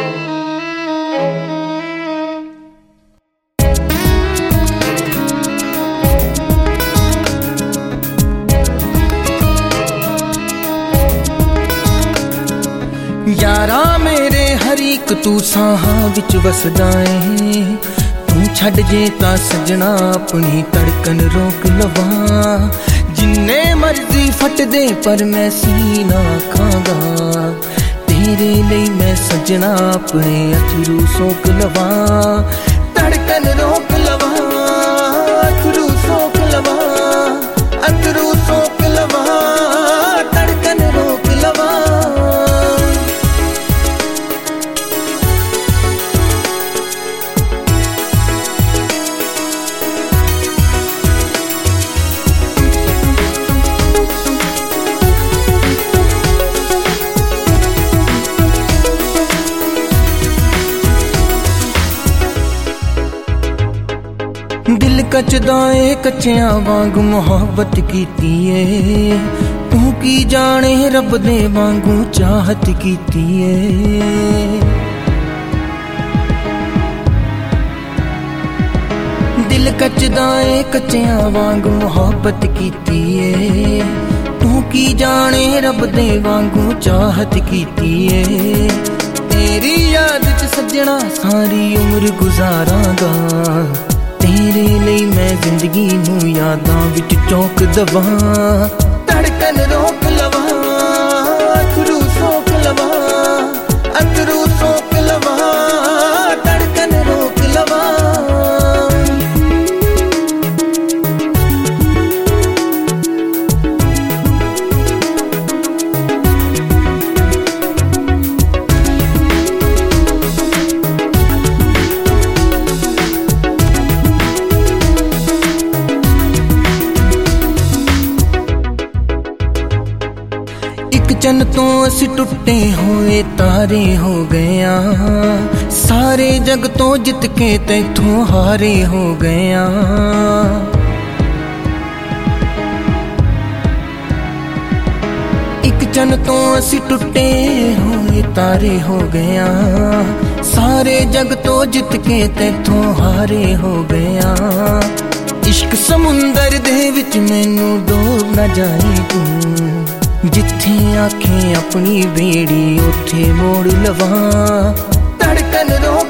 यारा मेरे हर एक तू साहां विच वसदा ऐ तू छड्ड जे तां सजना अपनी धड़कन रोक लवां जिन्ने मर्जी फट दे पर मैं सीना खांगा तेरे लिए मैं सजना अपने अथरू सोक लवां धड़कन रोक लवां अथरू सोक लवां अथरू सोक लवां धड़कन रोक लवां। दिल कचदा ए कच्चियां वांगू मोहब्बत कीती ए तू की जाने रब दे वांगू चाहत कीती ए दिल कचदा ए कच्चियां वांगू मोहब्बत कीती ए तू की जाने रब दे वांगू चाहत कीती ए तेरी याद च सजना सारी उम्र गुजारांगा तेरे लिए मैं जिंदगी नू यादां विच चौक दवां धड़कन रोक लवां अथरू सोक लवां अथरू सोक लवां धड़कन रोक लवां। चन तो असी टुटे होए तारे हो गया सारे जग तो जित के तैथों हारे हो गया एक चन तो असी टुटे होए तारे हो गया सारे जग तो जित के तैथों हारे हो गया इश्क समुंदर दे विच मैनू डोब ना जाई तू जिथे आखे अपनी बेड़ी उथे मोड़ लवां धड़कन रो